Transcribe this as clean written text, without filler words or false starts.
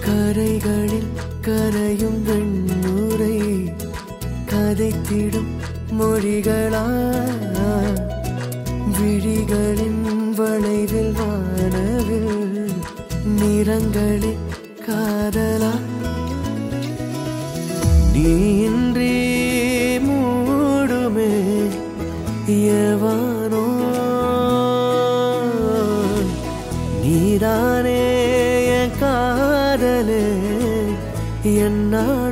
கரைகளில் கரையும் வெண்ணுரை கதைத்திடும் மொழிகளா விழிகளின் வளைவில் வானவில் நிறங்களில் காதலா நீன்றி மூடுமே எவனோ நீதானே என் காதலே என்ன